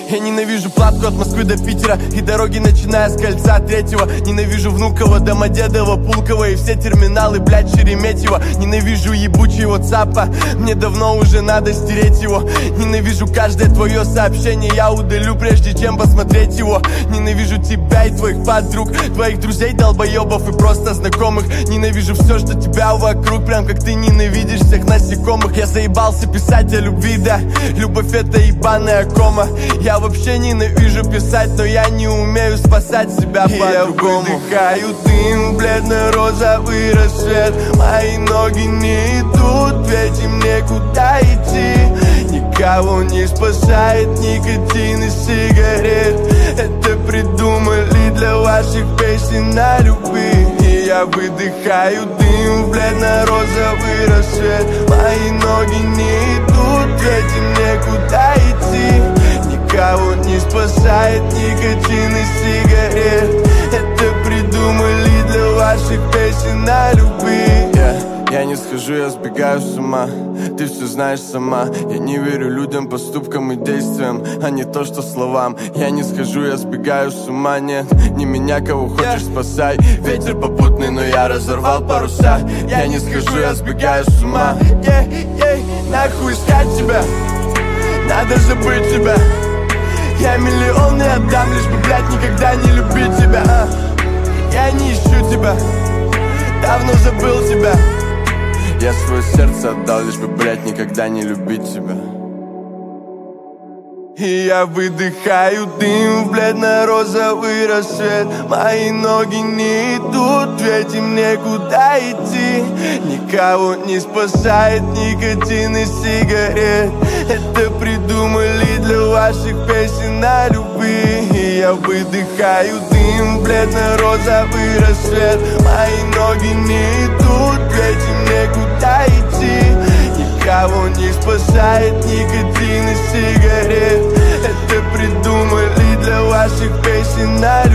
Я ненавижу платку от Москвы до Питера и дороги, начиная с кольца 3-го. Ненавижу Внуково, Домодедово, Пулково и все терминалы, блядь, Шереметьево. Ненавижу ебучий ватсапа, мне давно уже надо стереть его. Ненавижу каждое твое сообщение, я удалю, прежде чем посмотреть его. Ненавижу тебя и твоих подруг, твоих друзей, долбоебов и просто знакомых. Ненавижу все, что тебя вокруг, прям как ты ненавидишь всех насекомых. Я заебался писать о любви, да, любовь это ебаная кома. Я вообще ненавижу писать, но я не умею спасать себя по-другому. Я выдыхаю дым, бледно-розовый рассвет. Мои ноги не идут, ведь им некуда идти. Никого не спасает никотин и сигарет. Это придумали для ваших песен о любви. И я выдыхаю дым, бледно-розовый рассвет. Мои ноги не идут, ведь им некуда идти. Никого не спасает никотин и сигарет. Это придумали для ваших песен о любви. Я не схожу, я сбегаю с ума. Ты все знаешь сама. Я не верю людям, поступкам и действиям, а не то, что словам. Я не схожу, я сбегаю с ума. Нет, не меня, кого хочешь, спасай. Ветер попутный, но я разорвал паруса. Я не схожу, я сбегаю с ума. Нахуй искать тебя, надо забыть тебя. Я миллион не отдам, лишь бы, блядь, никогда не любить тебя. Я не ищу тебя, давно забыл тебя. Я свое сердце отдал, лишь бы, блядь, никогда не любить тебя. И я выдыхаю дым в бледно-розовый рассвет. Мои ноги не идут, ведь им некуда идти. Никого не спасает никотин и сигарет. Это придумали для ваших песен о любви. И я выдыхаю дым в бледно-розовый рассвет. Мои ноги не идут, ведь им некуда идти. Никого не спасает никотин и сигарет. Это придумали для ваших песен о